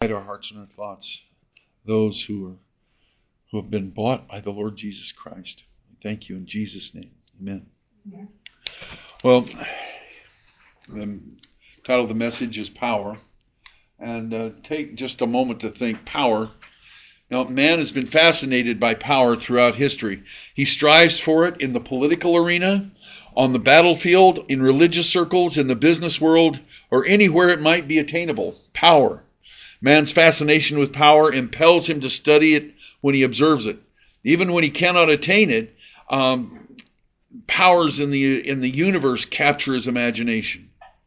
Our hearts and our thoughts, those who have been bought by the Lord Jesus Christ. Thank you in Jesus' name. Amen. Yeah. Well, the title of the message is Power. And take just a moment to think power. Now, man has been fascinated by power throughout history. He strives for it in the political arena, on the battlefield, in religious circles, in the business world, or anywhere it might be attainable. Power. Man's fascination with power impels him to study it when he observes it. Even when he cannot attain it, powers in the universe capture his imagination.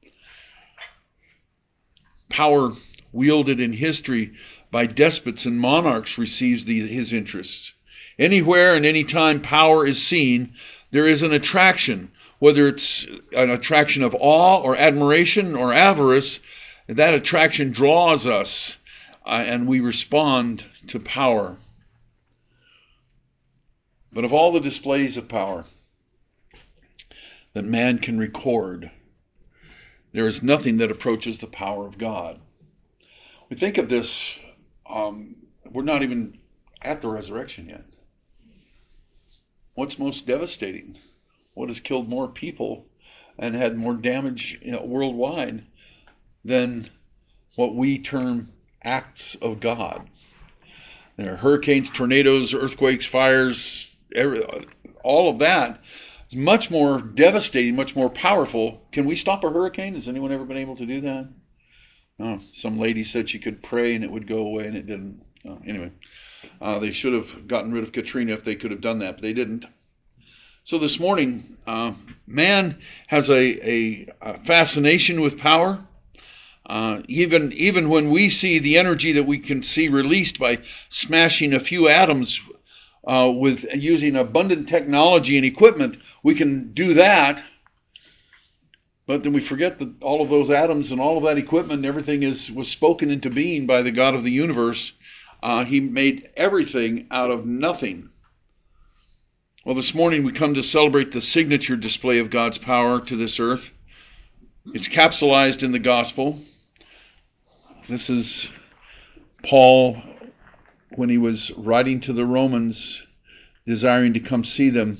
Power wielded in history by despots and monarchs receives his interests. Anywhere and any time power is seen, there is an attraction, whether it's an attraction of awe or admiration or avarice. That attraction draws us, and we respond to power. But of all the displays of power that man can record, there is nothing that approaches the power of God. We think of this, we're not even at the resurrection yet. What's most devastating? What has killed more people and had more damage worldwide than what we term acts of God? There are hurricanes, tornadoes, earthquakes, fires, all of that is much more devastating, much more powerful. Can we stop a hurricane? Has anyone ever been able to do that? No. Some lady said she could pray and it would go away, and it didn't. Anyway, they should have gotten rid of Katrina if they could have done that, but they didn't. So this morning, man has a fascination with power. Even when we see the energy that we can see released by smashing a few atoms with using abundant technology and equipment, we can do that. But then we forget that all of those atoms and all of that equipment and everything was spoken into being by the God of the universe. He made everything out of nothing. Well, this morning we come to celebrate the signature display of God's power to this earth. It's capsulized in the gospel. This is Paul when he was writing to the Romans, desiring to come see them.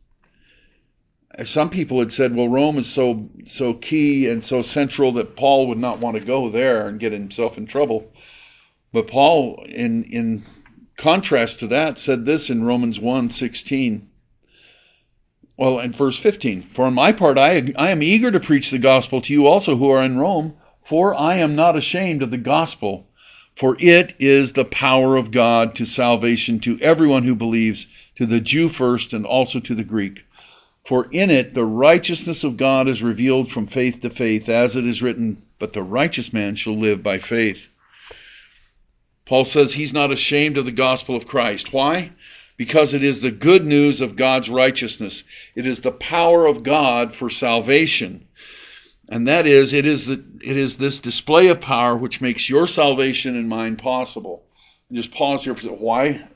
Some people had said, well, Rome is so key and so central that Paul would not want to go there and get himself in trouble. But Paul, in contrast to that, said this in Romans 1:16. Well, in verse 15, for on my part, I am eager to preach the gospel to you also who are in Rome, for I am not ashamed of the gospel, for it is the power of God to salvation to everyone who believes, to the Jew first and also to the Greek. For in it the righteousness of God is revealed from faith to faith, as it is written, but the righteous man shall live by faith. Paul says he's not ashamed of the gospel of Christ. Why? Because it is the good news of God's righteousness. It is the power of God for salvation. And that is, it is this display of power which makes your salvation and mine possible. And just pause here for why.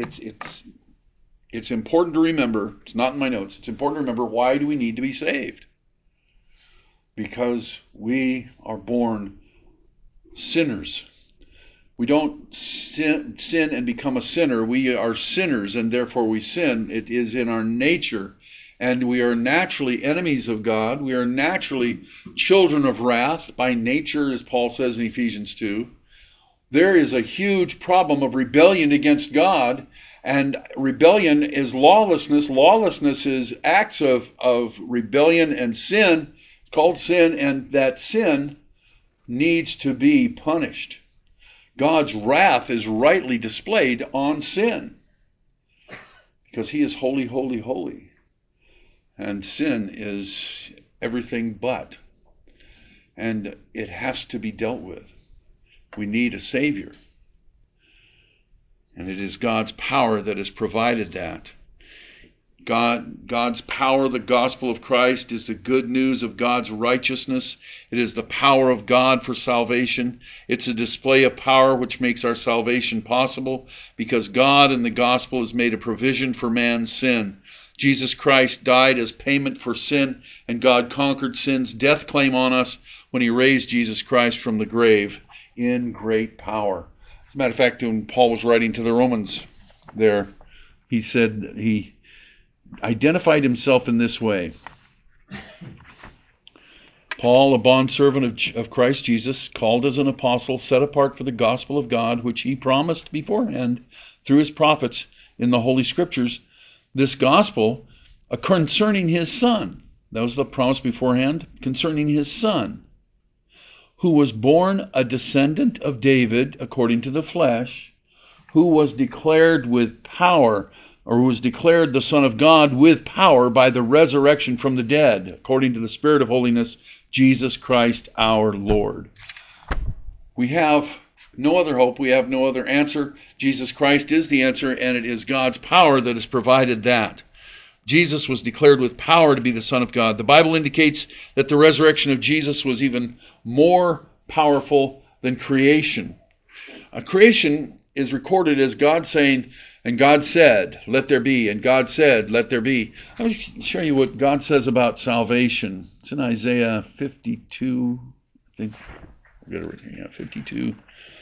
It's important to remember, it's not in my notes, it's important to remember, why do we need to be saved? Because we are born sinners. We don't sin and become a sinner. We are sinners, and therefore we sin. It is in our nature. And we are naturally enemies of God. We are naturally children of wrath by nature, as Paul says in Ephesians 2. There is a huge problem of rebellion against God, and rebellion is lawlessness. Lawlessness is acts of rebellion and sin. It's called sin, and that sin needs to be punished. God's wrath is rightly displayed on sin because he is holy, holy, holy. And sin is everything but. And it has to be dealt with. We need a Savior. And it is God's power that has provided that. God's power, the gospel of Christ, is the good news of God's righteousness. It is the power of God for salvation. It's a display of power which makes our salvation possible because God in the gospel has made a provision for man's sin. Jesus Christ died as payment for sin, and God conquered sin's death claim on us when he raised Jesus Christ from the grave. in great power. As a matter of fact, when Paul was writing to the Romans there, he said he identified himself in this way. Paul, a bondservant of Christ Jesus, called as an apostle, set apart for the gospel of God, which he promised beforehand through his prophets in the Holy Scriptures, this gospel concerning his Son. That was the promise beforehand concerning his Son, who was born a descendant of David according to the flesh, who was declared with power, or who was declared the Son of God with power by the resurrection from the dead, according to the Spirit of holiness, Jesus Christ our Lord. We have no other hope. We have no other answer. Jesus Christ is the answer, and it is God's power that has provided that. Jesus was declared with power to be the Son of God. The Bible indicates that the resurrection of Jesus was even more powerful than creation. Creation is recorded as God saying, and God said, let there be, and God said, let there be. Let me show you what God says about salvation. It's in Isaiah 52, I think. I've got it written here, 52.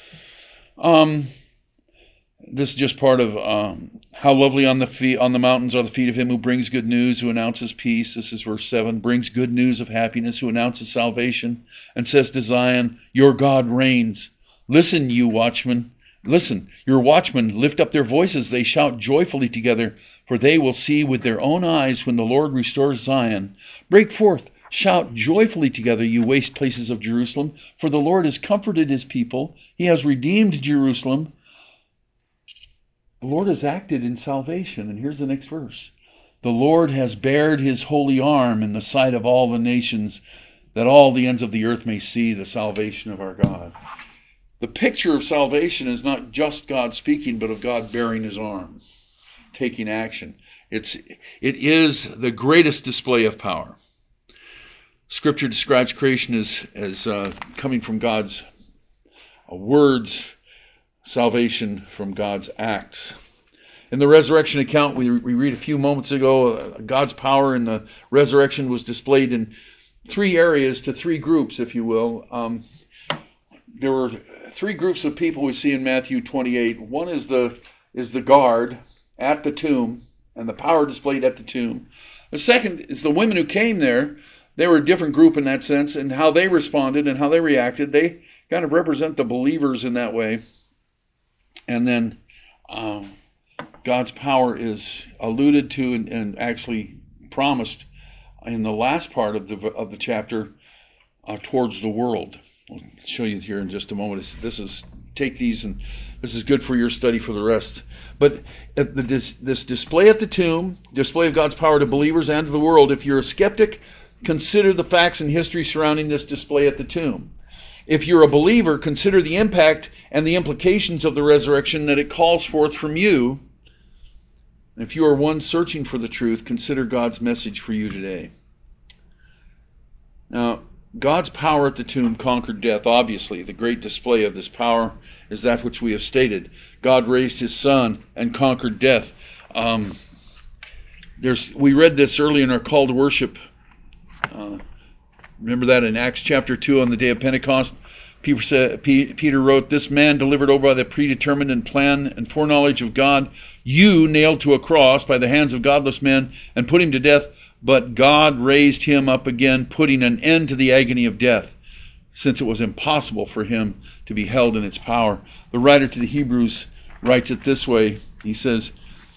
This is just part of how lovely on the mountains are the feet of him who brings good news, who announces peace. This is verse 7. Brings good news of happiness, who announces salvation, and says to Zion, your God reigns. Listen, you watchmen. Listen, your watchmen lift up their voices. They shout joyfully together, for they will see with their own eyes when the Lord restores Zion. Break forth, shout joyfully together, you waste places of Jerusalem, for the Lord has comforted his people. He has redeemed Jerusalem. The Lord has acted in salvation. And here's the next verse. The Lord has bared his holy arm in the sight of all the nations, that all the ends of the earth may see the salvation of our God. The picture of salvation is not just God speaking, but of God baring his arm, taking action. It is the greatest display of power. Scripture describes creation as coming from God's words, salvation from God's acts. In the resurrection account we read a few moments ago, God's power in the resurrection was displayed in three areas to three groups, if you will. There were three groups of people we see in Matthew 28. One is the guard at the tomb, and the power displayed at the tomb. The second is the women who came there. They were a different group in that sense, and how they responded and how they reacted. They kind of represent the believers in that way. And then God's power is alluded to and actually promised in the last part of the chapter towards the world. I'll show you here in just a moment. Take these, and this is good for your study for the rest. But this display at the tomb, display of God's power to believers and to the world. If you're a skeptic, consider the facts and history surrounding this display at the tomb. If you're a believer, consider the impact and the implications of the resurrection that it calls forth from you. And if you are one searching for the truth, consider God's message for you today. Now, God's power at the tomb conquered death. Obviously, the great display of this power is that which we have stated. God raised his Son and conquered death. We read this early in our call to worship. Remember that in Acts chapter 2 on the day of Pentecost? Peter wrote, this man delivered over by the predetermined and plan and foreknowledge of God, you nailed to a cross by the hands of godless men and put him to death, but God raised him up again, putting an end to the agony of death, since it was impossible for him to be held in its power. The writer to the Hebrews writes it this way. He says,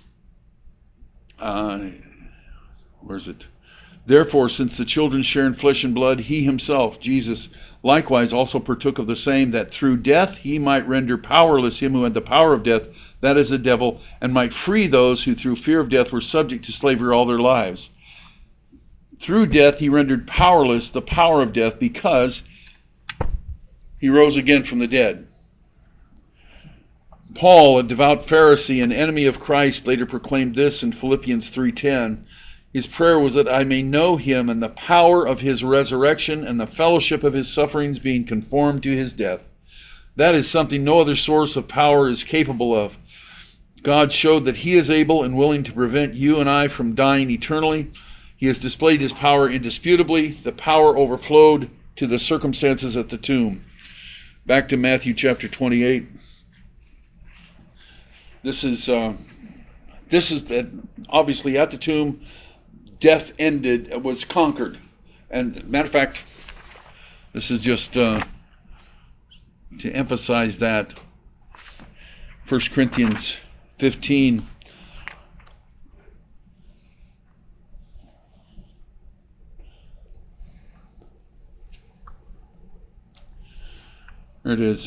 Therefore, since the children share in flesh and blood, he himself, Jesus, likewise also partook of the same, that through death he might render powerless him who had the power of death, that is the devil, and might free those who through fear of death were subject to slavery all their lives. Through death he rendered powerless the power of death, because he rose again from the dead. Paul, a devout Pharisee and enemy of Christ, later proclaimed this in Philippians 3:10. His prayer was that I may know him and the power of his resurrection and the fellowship of his sufferings, being conformed to his death. That is something no other source of power is capable of. God showed that he is able and willing to prevent you and I from dying eternally. He has displayed his power indisputably. The power overflowed to the circumstances at the tomb. Back to Matthew chapter 28. This is obviously at the tomb, death was conquered. And matter of fact, this is just to emphasize that. 1 Corinthians 15. There it is.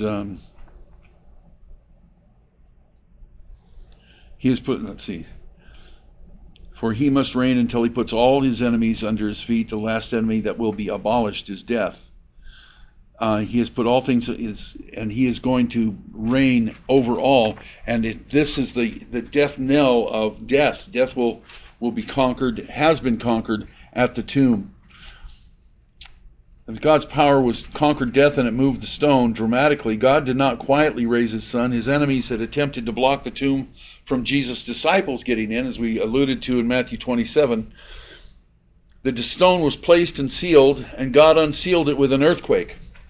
He has put, let's see. For he must reign until he puts all his enemies under his feet. The last enemy that will be abolished is death. He has put all things, and he is going to reign over all. And this is the death knell of death. Death will be conquered, has been conquered at the tomb. If God's power was conquered death and it moved the stone dramatically, God did not quietly raise his son. His enemies had attempted to block the tomb from Jesus' disciples getting in, as we alluded to in Matthew 27. The stone was placed and sealed, and God unsealed it with an earthquake.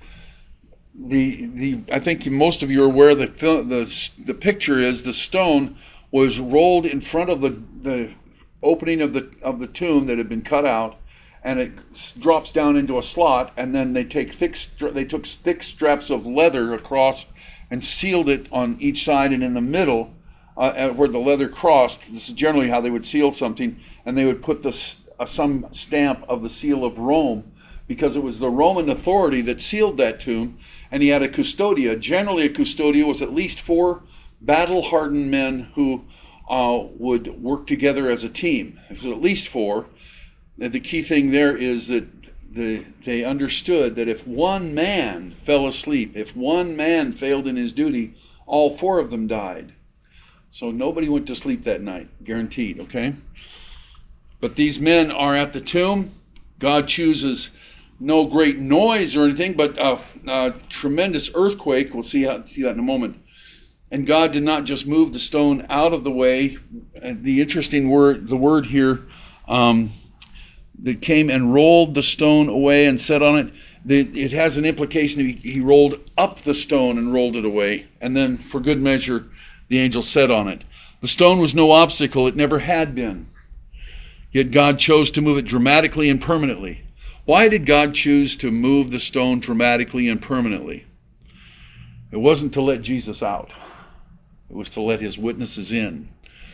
I think most of you are aware that the picture is the stone was rolled in front of the opening of the tomb that had been cut out, and it drops down into a slot, and then they took thick straps of leather across and sealed it on each side, and in the middle, where the leather crossed, this is generally how they would seal something, and they would put some stamp of the seal of Rome, because it was the Roman authority that sealed that tomb, and he had a custodia. Generally, a custodia was at least 4 battle-hardened men who would work together as a team. It was at least 4. The key thing there is that they understood that if one man fell asleep, if one man failed in his duty, all 4 of them died. So nobody went to sleep that night, guaranteed, okay? But these men are at the tomb. God chooses no great noise or anything, but a tremendous earthquake. We'll see that in a moment. And God did not just move the stone out of the way. The interesting word, the word here, that came and rolled the stone away and sat on it, it has an implication. He rolled up the stone and rolled it away. And then, for good measure, the angel sat on it. The stone was no obstacle. It never had been. Yet God chose to move it dramatically and permanently. Why did God choose to move the stone dramatically and permanently? It wasn't to let Jesus out. It was to let his witnesses in.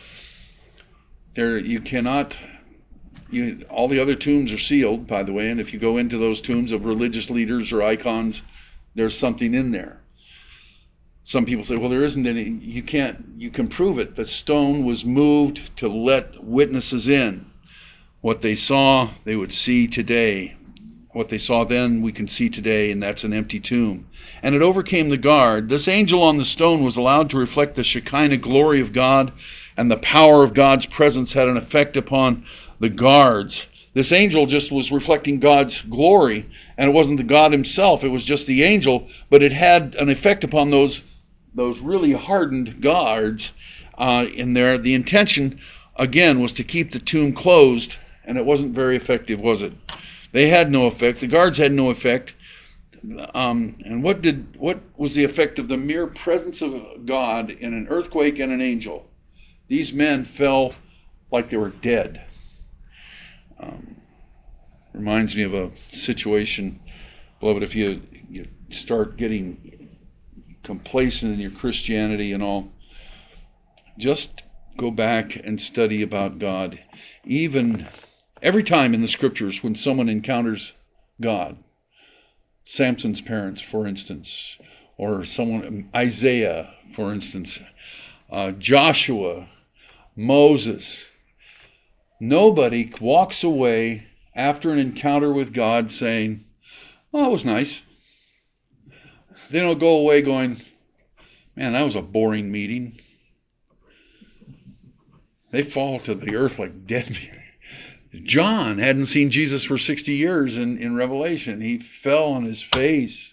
All the other tombs are sealed, by the way, and if you go into those tombs of religious leaders or icons, there's something in there. Some people say, well, there isn't any. You can prove it. The stone was moved to let witnesses in. What they saw, they would see today. What they saw then, we can see today, and that's an empty tomb. And it overcame the guard. This angel on the stone was allowed to reflect the Shekinah glory of God, and the power of God's presence had an effect upon the guards. This angel just was reflecting God's glory, and it wasn't the God himself, it was just the angel, but it had an effect upon those really hardened guards in there. The intention, again, was to keep the tomb closed, and it wasn't very effective, was it? They had no effect. The guards had no effect. And what was the effect of the mere presence of God in an earthquake and an angel? These men fell like they were dead. Reminds me of a situation, beloved, if you start getting complacent in your Christianity and all, just go back and study about God. Even every time in the scriptures when someone encounters God, Samson's parents, for instance, or Isaiah, for instance, Joshua, Moses, nobody walks away after an encounter with God saying, oh, it was nice. They don't go away going, man, that was a boring meeting. They fall to the earth like dead people. John hadn't seen Jesus for 60 years in Revelation. He fell on his face.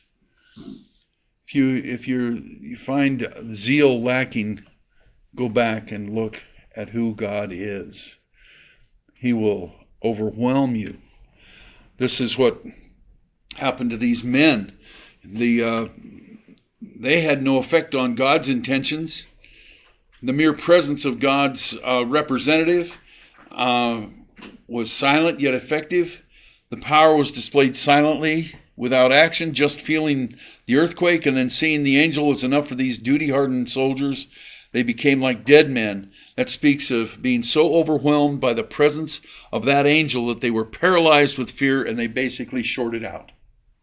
If you find zeal lacking, go back and look at who God is. He will overwhelm you. This is what happened to these men. The they had no effect on God's intentions. The mere presence of God's representative was silent yet effective. The power was displayed silently, without action. Just feeling the earthquake and then seeing the angel was enough for these duty-hardened soldiers. They became like dead men. That speaks of being so overwhelmed by the presence of that angel that they were paralyzed with fear and they basically shorted out.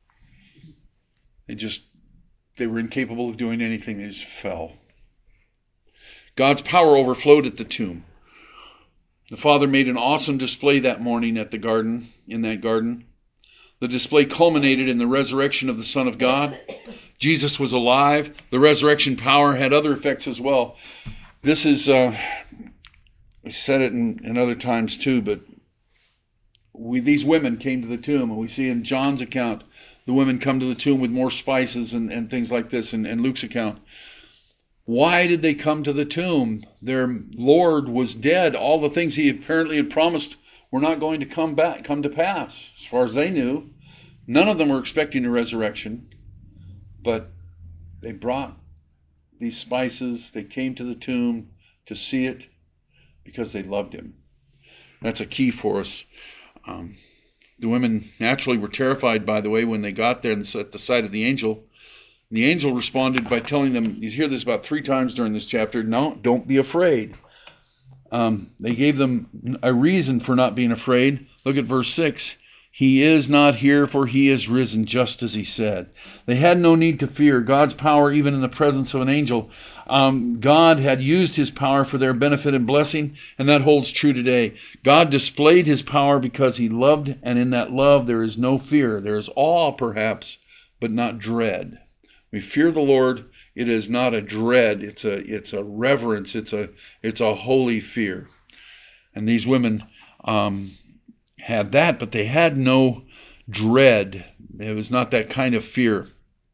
They were incapable of doing anything. They just fell. God's power overflowed at the tomb. The Father made an awesome display that morning at the garden, in that garden. The display culminated in the resurrection of the Son of God. Jesus was alive. The resurrection power had other effects as well. This is, we said it in other times too, but these women came to the tomb, and we see in John's account, the women come to the tomb with more spices and things like this, and Luke's account. Why did they come to the tomb? Their Lord was dead. All the things he apparently had promised were not going to come to pass, as far as they knew. None of them were expecting a resurrection, but they brought these spices. They came to the tomb to see it because they loved him. That's a key for us. The women naturally were terrified, by the way, when they got there and at the sight of the angel. And the angel responded by telling them, you hear this about 3 times during this chapter, no, don't be afraid. They gave them a reason for not being afraid. Look at verse 6. He is not here, for he is risen, just as he said. They had no need to fear God's power, even in the presence of an angel. God had used his power for their benefit and blessing, and that holds true today. God displayed his power because he loved, and in that love there is no fear. There is awe, perhaps, but not dread. We fear the Lord. It is not a dread. It's a reverence. It's a holy fear. And these women had that, but they had no dread. It was not that kind of fear.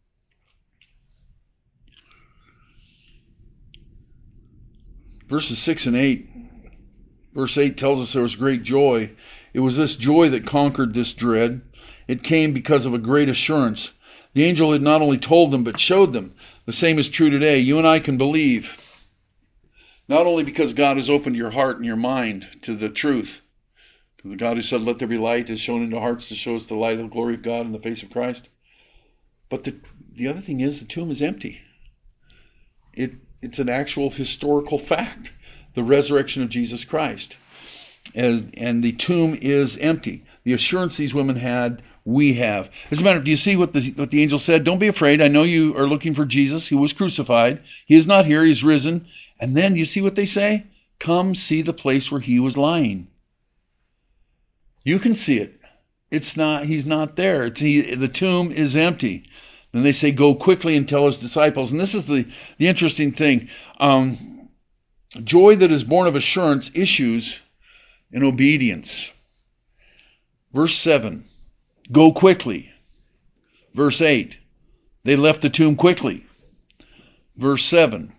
Verses 6 and 8. Verse 8 tells us there was great joy. It was this joy that conquered this dread. It came because of a great assurance. The angel had not only told them, but showed them. The same is true today. You and I can believe, not only because God has opened your heart and your mind to the truth. The God who said, let there be light, is shown into hearts to show us the light of the glory of God in the face of Christ. But the other thing is, the tomb is empty. It's an actual historical fact, the resurrection of Jesus Christ. And the tomb is empty. The assurance these women had, we have. As a matter of, do you see what the angel said? Don't be afraid. I know you are looking for Jesus who was crucified. He is not here. He's risen. And then you see what they say? Come see the place where he was lying. You can see it. He's not there. The tomb is empty. Then they say, go quickly and tell his disciples. And this is the interesting thing. Joy that is born of assurance issues in obedience. Verse 7, go quickly. Verse 8, they left the tomb quickly. Verse 7,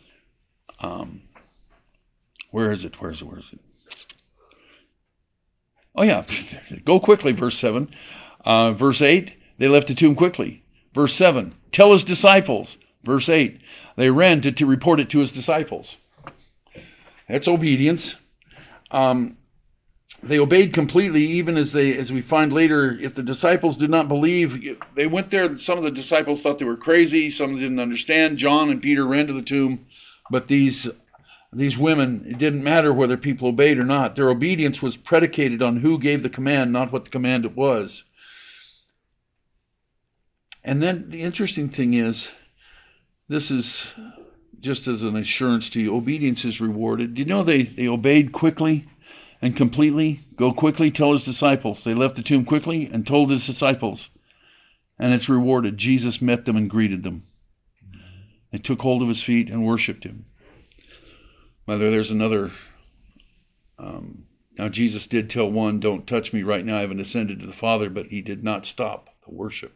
where is it? Oh yeah, go quickly, verse 7. Verse 8, they left the tomb quickly. Verse 7, tell his disciples. Verse 8, they ran to report it to his disciples. That's obedience. They obeyed completely, even as we find later, if the disciples did not believe, they went there. Some of the disciples thought they were crazy. Some didn't understand. John and Peter ran to the tomb. But these women, it didn't matter whether people obeyed or not. Their obedience was predicated on who gave the command, not what the command it was. And then the interesting thing is, this is just as an assurance to you, obedience is rewarded. Do you know they obeyed quickly and completely? Go quickly, tell his disciples. They left the tomb quickly and told his disciples. And it's rewarded. Jesus met them and greeted them. They took hold of his feet and worshipped him. Whether there's another... now Jesus did tell one, don't touch me right now, I haven't ascended to the Father, but he did not stop the worship.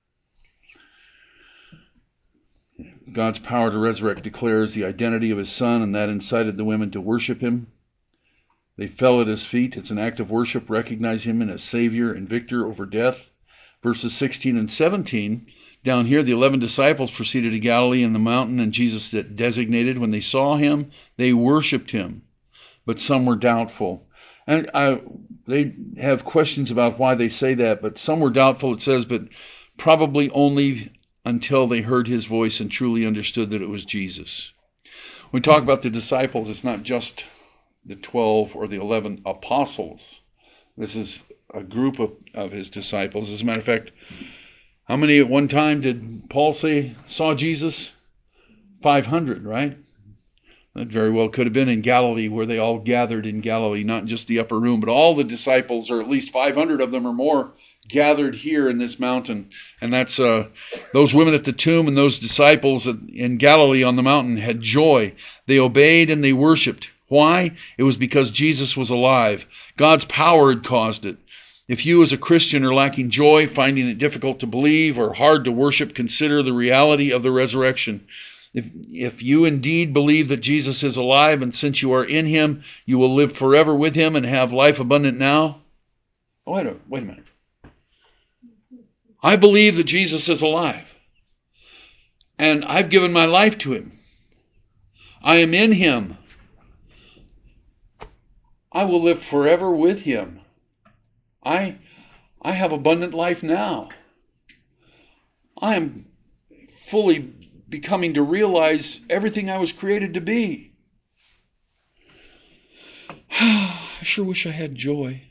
God's power to resurrect declares the identity of his Son, and that incited the women to worship him. They fell at his feet. It's an act of worship, recognize him as Savior and victor over death. Verses 16 and 17 Down here, the 11 disciples proceeded to Galilee in the mountain, and Jesus designated. When they saw him, they worshipped him, but some were doubtful. And they have questions about why they say that, but some were doubtful, it says, but probably only until they heard his voice and truly understood that it was Jesus. When we talk about the disciples, it's not just the 12 or the 11 apostles. This is a group of his disciples. As a matter of fact, how many at one time did Paul say saw Jesus? 500, right? That very well could have been in Galilee, where they all gathered in Galilee, not just the upper room, but all the disciples, or at least 500 of them or more, gathered here in this mountain. And that's those women at the tomb and those disciples in Galilee on the mountain had joy. They obeyed and they worshiped. Why? It was because Jesus was alive. God's power had caused it. If you as a Christian are lacking joy, finding it difficult to believe or hard to worship, consider the reality of the resurrection. If you indeed believe that Jesus is alive, and since you are in him, you will live forever with him and have life abundant now. Oh, wait a minute. I believe that Jesus is alive, and I've given my life to him. I am in him. I will live forever with him. I have abundant life now. I am fully becoming to realize everything I was created to be. I sure wish I had joy.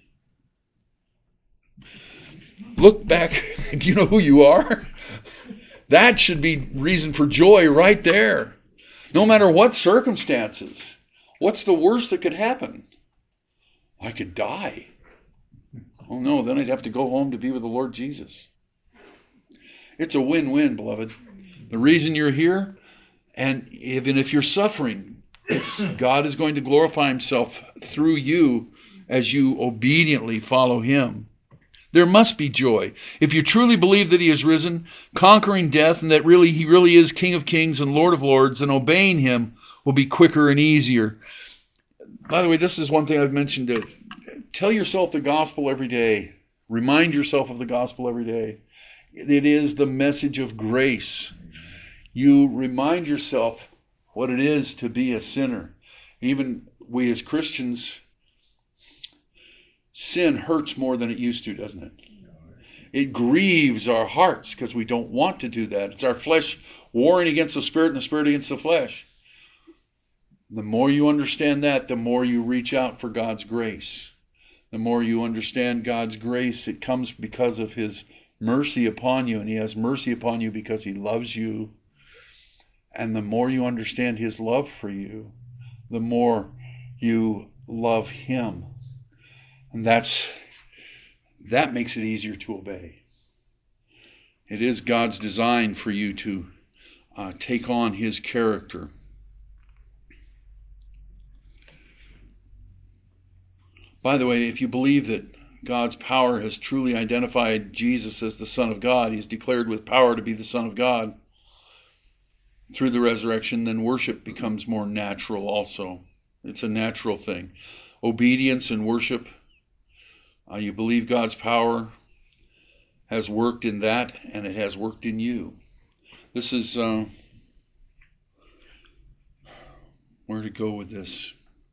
Look back. Do you know who you are? That should be reason for joy right there. No matter what circumstances. What's the worst that could happen? I could die. Oh no, then I'd have to go home to be with the Lord Jesus. It's a win-win, beloved. The reason you're here, and even if you're suffering, God is going to glorify himself through you as you obediently follow him. There must be joy. If you truly believe that he is risen, conquering death, and that he really is King of Kings and Lord of Lords, then obeying him will be quicker and easier. By the way, this is one thing I've mentioned. Tell yourself the gospel every day. Remind yourself of the gospel every day. It is the message of grace. You remind yourself what it is to be a sinner. Even we as Christians, sin hurts more than it used to, doesn't it? It grieves our hearts because we don't want to do that. It's our flesh warring against the spirit and the spirit against the flesh. The more you understand that, the more you reach out for God's grace. The more you understand God's grace, it comes because of his mercy upon you, and he has mercy upon you because he loves you. And the more you understand his love for you, the more you love him. And that makes it easier to obey. It is God's design for you to take on his character. By the way, if you believe that God's power has truly identified Jesus as the Son of God, he is declared with power to be the Son of God through the resurrection, then worship becomes more natural also. It's a natural thing. Obedience and worship, you believe God's power has worked in that, and it has worked in you. This is where to go with this.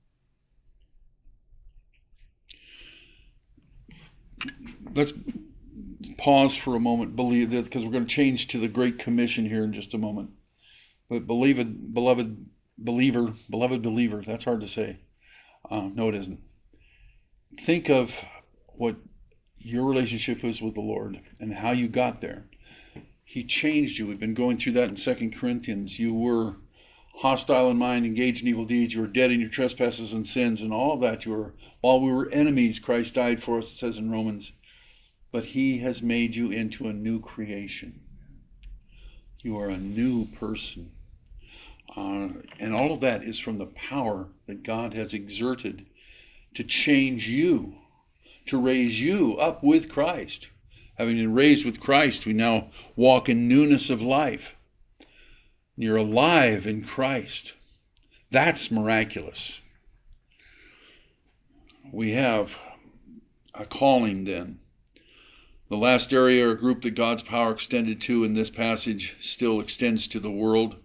Let's pause for a moment, believe that, because we're going to change to the Great Commission here in just a moment. But beloved believer, that's hard to say. No, it isn't. Think of what your relationship is with the Lord and how you got there. He changed you. We've been going through that in 2 Corinthians. You were hostile in mind, engaged in evil deeds. You were dead in your trespasses and sins, and all of that. While we were enemies, Christ died for us, it says in Romans. But he has made you into a new creation. You are a new person. And all of that is from the power that God has exerted to change you, to raise you up with Christ. Having been raised with Christ, we now walk in newness of life. You're alive in Christ. That's miraculous. We have a calling then. The last area or group that God's power extended to in this passage still extends to the world.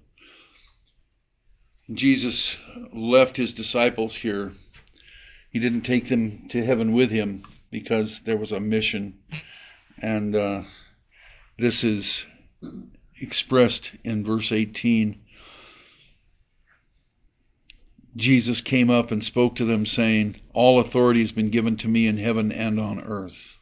Jesus left his disciples here. He didn't take them to heaven with him because there was a mission. And this is expressed in verse 18. Jesus came up and spoke to them, saying, "All authority has been given to me in heaven and on earth.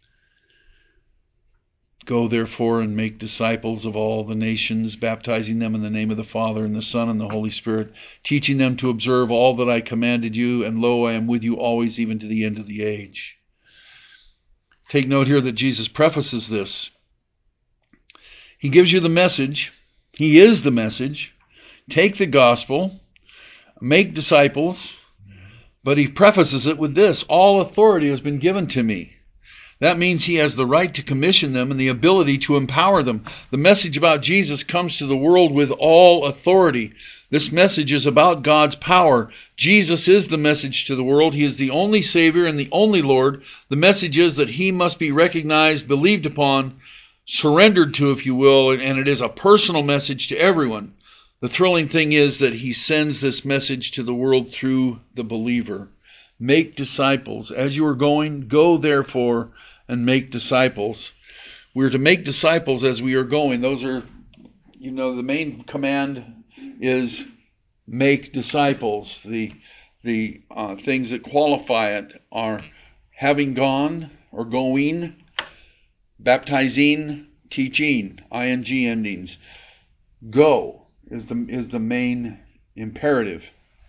Go therefore and make disciples of all the nations, baptizing them in the name of the Father and the Son and the Holy Spirit, teaching them to observe all that I commanded you, and lo, I am with you always, even to the end of the age." Take note here that Jesus prefaces this. He gives you the message. He is the message. Take the gospel, make disciples, but he prefaces it with this: all authority has been given to me. That means he has the right to commission them and the ability to empower them. The message about Jesus comes to the world with all authority. This message is about God's power. Jesus is the message to the world. He is the only Savior and the only Lord. The message is that he must be recognized, believed upon, surrendered to, if you will, and it is a personal message to everyone. The thrilling thing is that he sends this message to the world through the believer. Make disciples. As you are going, go therefore and make disciples. We're to make disciples as we are going. Those are, the main command is make disciples. The things that qualify it are having gone or going, baptizing, teaching, ing endings. Go is the main imperative.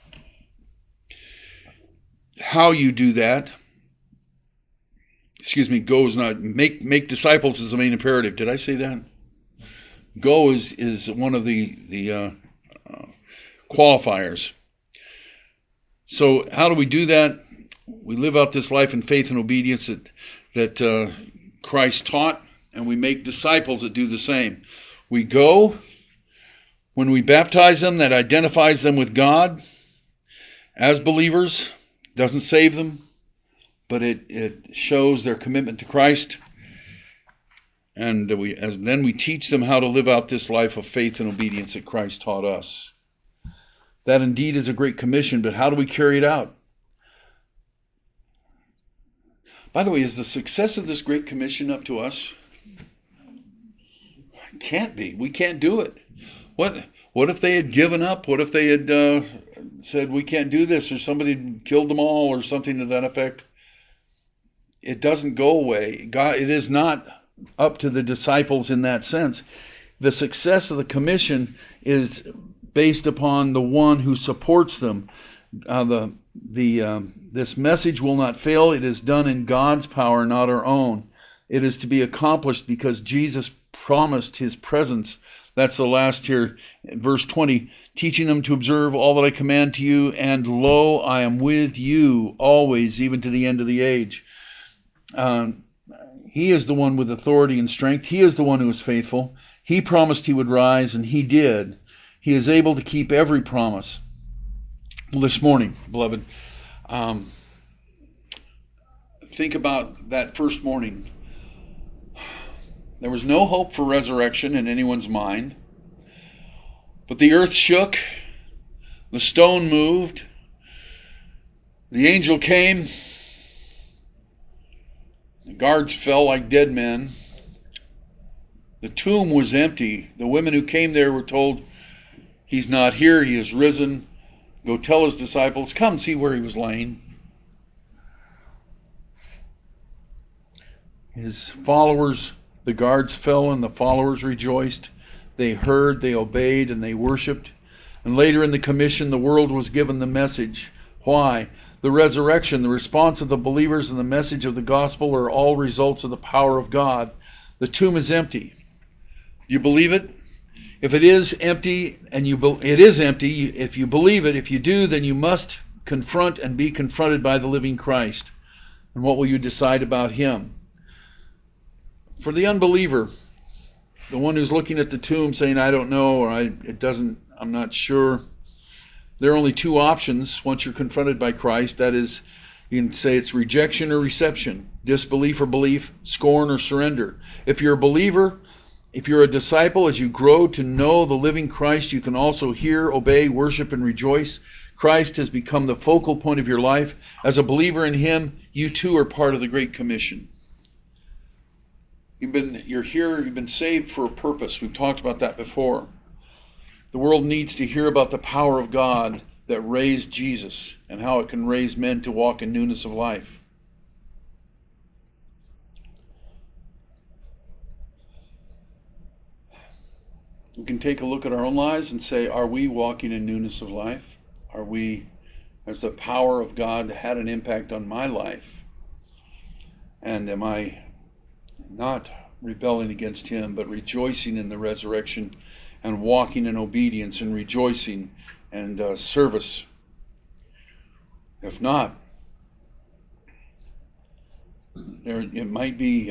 How you do that, go is not, make disciples is the main imperative. Did I say that? Go is one of the qualifiers. So how do we do that? We live out this life in faith and obedience that Christ taught, and we make disciples that do the same. We go. When we baptize them, that identifies them with God as believers. Doesn't save them, but it shows their commitment to Christ. And then we teach them how to live out this life of faith and obedience that Christ taught us. That indeed is a great commission, but how do we carry it out? By the way, is the success of this great commission up to us? It can't be. We can't do it. What if they had given up? What if they had said, we can't do this, or somebody had killed them all, or something to that effect? It doesn't go away. God, it is not up to the disciples in that sense. The success of the commission is based upon the one who supports them. This message will not fail. It is done in God's power, not our own. It is to be accomplished because Jesus promised his presence. That's the last here, verse 20. Teaching them to observe all that I command to you, and lo, I am with you always, even to the end of the age. He is the one with authority and strength. He is the one who is faithful. He promised he would rise, and he did. He is able to keep every promise. Well, this morning, beloved, think about that first morning. There was no hope for resurrection in anyone's mind. But the earth shook, the stone moved, the angel came, the guards fell like dead men. The tomb was empty. The women who came there were told, he's not here, he is risen. Go tell his disciples, come see where he was laying. His followers, the guards fell and the followers rejoiced. They heard, they obeyed, and they worshiped. And later in the commission, the world was given the message. Why? The resurrection, the response of the believers, and the message of the gospel are all results of the power of God. The tomb is empty. Do you believe it? If it is empty, it is empty, if you believe it, if you do, then you must confront and be confronted by the living Christ. And what will you decide about him? For the unbeliever, the one who's looking at the tomb saying, I don't know, or I'm not sure. There are only two options once you're confronted by Christ. That is, You can say it's rejection or reception, disbelief or belief, scorn or surrender. If you're a believer, if you're a disciple, as you grow to know the living Christ, you can also hear, obey, worship, and rejoice. Christ has become the focal point of your life. As a believer in Him, you too are part of the Great Commission. You're here, you've been saved for a purpose. We've talked about that before. The world needs to hear about the power of God that raised Jesus and how it can raise men to walk in newness of life. We can take a look at our own lives and say, are we walking in newness of life? Has the power of God had an impact on my life? And am I not rebelling against Him, but rejoicing in the resurrection and walking in obedience and rejoicing and service? If not, it might be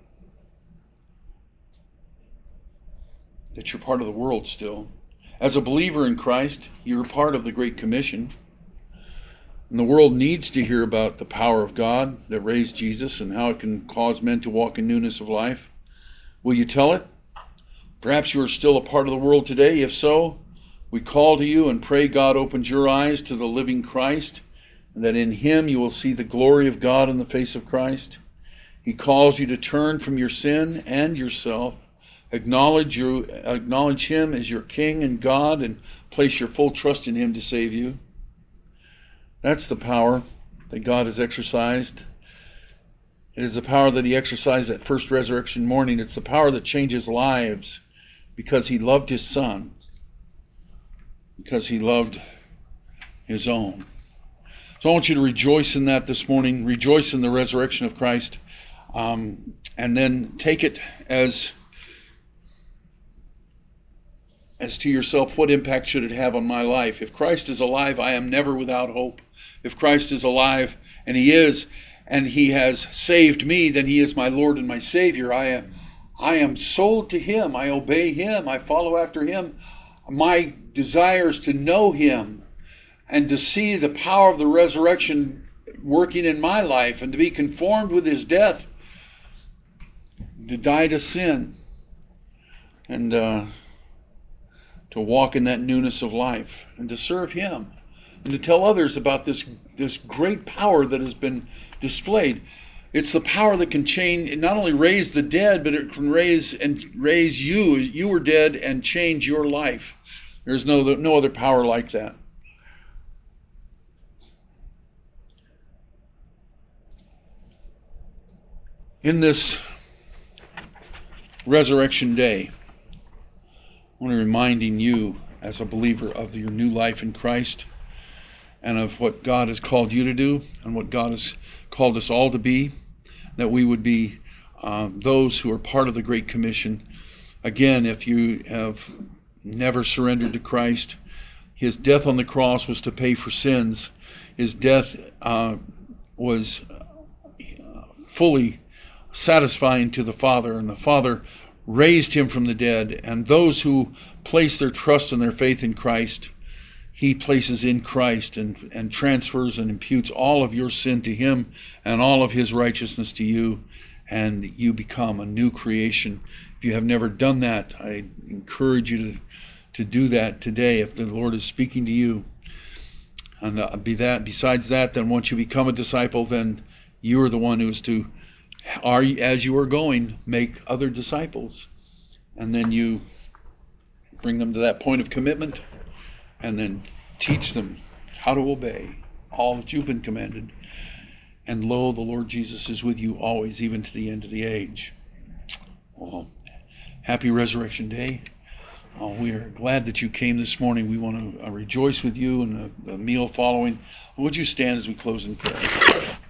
that you're part of the world still. As a believer in Christ, you're part of the Great Commission. And the world needs to hear about the power of God that raised Jesus and how it can cause men to walk in newness of life. Will you tell it? Perhaps you are still a part of the world today. If so, we call to you and pray God opens your eyes to the living Christ, and that in Him you will see the glory of God in the face of Christ. He calls you to turn from your sin and yourself, acknowledge Him as your King and God, and place your full trust in Him to save you. That's the power that God has exercised. It is the power that He exercised that first resurrection morning. It's the power that changes lives because He loved His Son, because He loved His own. So I want you to rejoice in that this morning. Rejoice in the resurrection of Christ. And then take it as to yourself, what impact should it have on my life? If Christ is alive, I am never without hope. If Christ is alive, and He is, and He has saved me, then He is my Lord and my Savior. I am sold to Him. I obey Him. I follow after Him. My desire is to know Him and to see the power of the resurrection working in my life and to be conformed with His death, to die to sin, and to walk in that newness of life and to serve Him and to tell others about this great power that has been displayed. It's the power that can change, not only raise the dead, but it can raise you. You were dead and change your life. There's no other power like that. In this resurrection day, I want to reminding you as a believer of your new life in Christ and of what God has called you to do and what God has called us all to be, that we would be those who are part of the Great Commission. Again, if you have never surrendered to Christ, His death on the cross was to pay for sins. His death was fully satisfying to the Father, and the Father raised Him from the dead. And those who place their trust and their faith in Christ, He places in Christ and transfers and imputes all of your sin to Him and all of His righteousness to you, and you become a new creation. If you have never done that, I encourage you to do that today if the Lord is speaking to you. And besides that, then once you become a disciple, then you are the one who is to, as you are going, make other disciples. And then you bring them to that point of commitment and then teach them how to obey all that you've been commanded. And lo, the Lord Jesus is with you always, even to the end of the age. Well, happy Resurrection Day. We are glad that you came this morning. We want to rejoice with you in a meal following. Would you stand as we close in prayer?